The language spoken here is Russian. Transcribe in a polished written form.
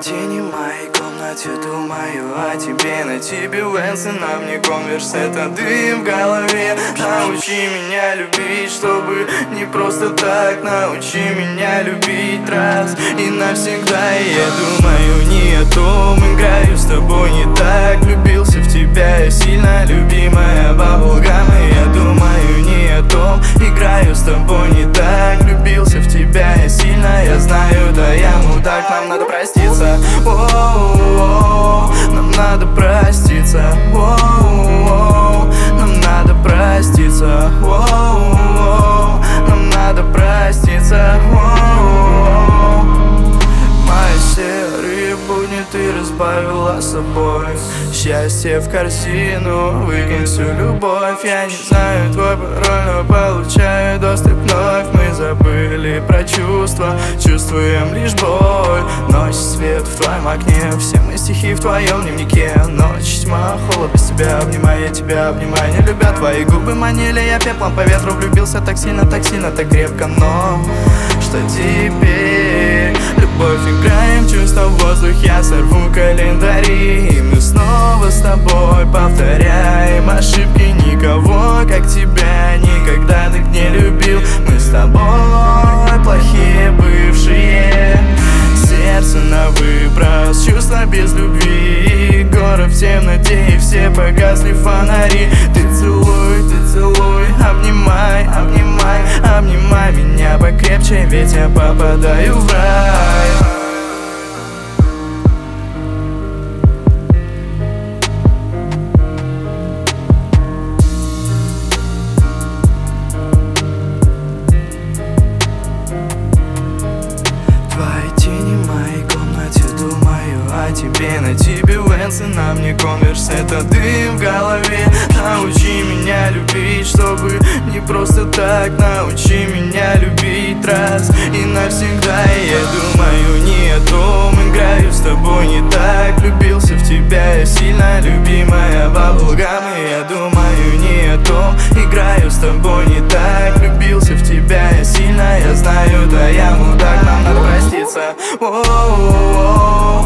тени в моей комнате, думаю о тебе. На тебе Вэнс и на мне конверс, это дым в голове. Научи меня любить, чтобы не просто так. Научи меня любить раз и навсегда. И я думаю не о том, играю с тобой не так. Влюбился в тебя я сильно, любимая Bubblegum. И я думаю не о том, играю с тобой не так. Влюбился в тебя я сильно, я знаю, да я мудак. Нам надо проститься, нам надо проститься, нам надо проститься, нам надо проститься. Мои серые будни ты разбавила собой. Счастье в корзину, выкинь всю любовь. Я не знаю твой пароль, но получаю доступ вновь. Мы забыли про чувства, чувствуем лишь боль. Ночь, свет в твоем окне, все мои стихи в твоем дневнике. Ночь, тьма, холод без тебя, обнимаю я тебя, обнимаю. Не любя твои губы манили, я пеплом по ветру влюбился так сильно, так крепко. Но что теперь? Любовь, играем, чувства в воздух, я сорву календари. И мы снова с тобой повторяем ошибки. Никого, как тебя, никогда так не любил. Мы с тобой плохие бывшие. Сердце на выброс, чувства без любви. Город в темноте и все погасли фонари. Ты целуй, обнимай, обнимай, обнимай меня покрепче, ведь я попадаю в рай. Тебе, на тебе Вэнс и на мне конверс, это дым в голове. Научи меня любить, чтобы не просто так. Научи меня любить раз и навсегда. И я думаю не о том, играю с тобой не так. Влюбился в тебя я сильно, любимая Bubblegum. И я думаю не о том, играю с тобой не так. Влюбился в тебя я сильно, я знаю, да я мудак. Нам надо проститься,